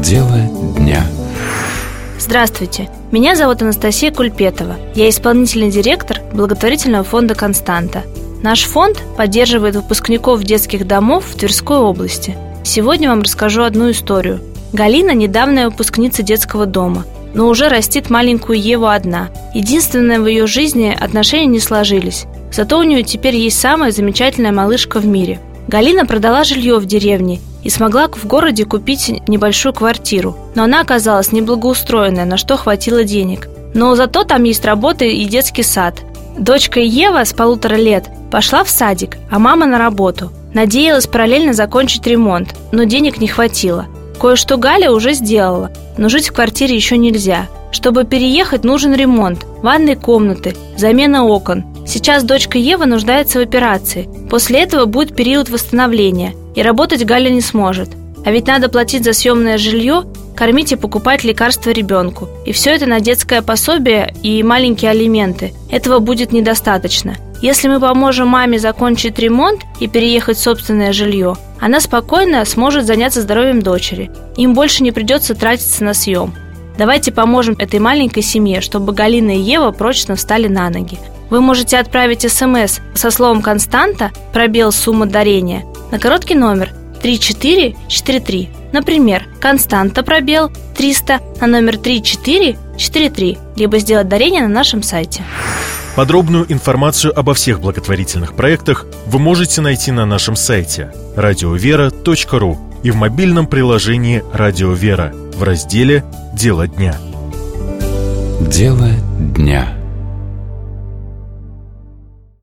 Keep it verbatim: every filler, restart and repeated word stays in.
Дело дня. Здравствуйте, меня зовут Анастасия Кульпетова. Я исполнительный директор благотворительного фонда «Константа». Наш фонд поддерживает выпускников детских домов в Тверской области. Сегодня вам расскажу одну историю. Галина – недавняя выпускница детского дома, но уже растит маленькую Еву одна. Единственное, в ее жизни отношения не сложились. Зато у нее теперь есть самая замечательная малышка в мире. Галина продала жилье в деревне и смогла в городе купить небольшую квартиру. Но она оказалась неблагоустроенная, на что хватило денег. Но зато там есть работа и детский сад. Дочка Ева с полутора лет пошла в садик, а мама на работу. Надеялась параллельно закончить ремонт, но денег не хватило. Кое-что Галя уже сделала, но жить в квартире еще нельзя. Чтобы переехать, нужен ремонт, ванной комнаты, замена окон. Сейчас дочка Ева нуждается в операции. После этого будет период восстановления, и работать Галя не сможет. А ведь надо платить за съемное жилье, кормить и покупать лекарства ребенку. И все это на детское пособие и маленькие алименты. Этого будет недостаточно. Если мы поможем маме закончить ремонт и переехать в собственное жилье, она спокойно сможет заняться здоровьем дочери. Им больше не придется тратиться на съем. Давайте поможем этой маленькой семье, чтобы Галина и Ева прочно встали на ноги. Вы можете отправить смс со словом «Константа», пробел сумма дарения, на короткий номер три четыре четыре три. Например, «Константа» пробел триста на номер три четыре четыре три, либо сделать дарение на нашем сайте. Подробную информацию обо всех благотворительных проектах вы можете найти на нашем сайте радиовера точка ру и в мобильном приложении «Радио Вера» в разделе «Дело дня». Дело дня.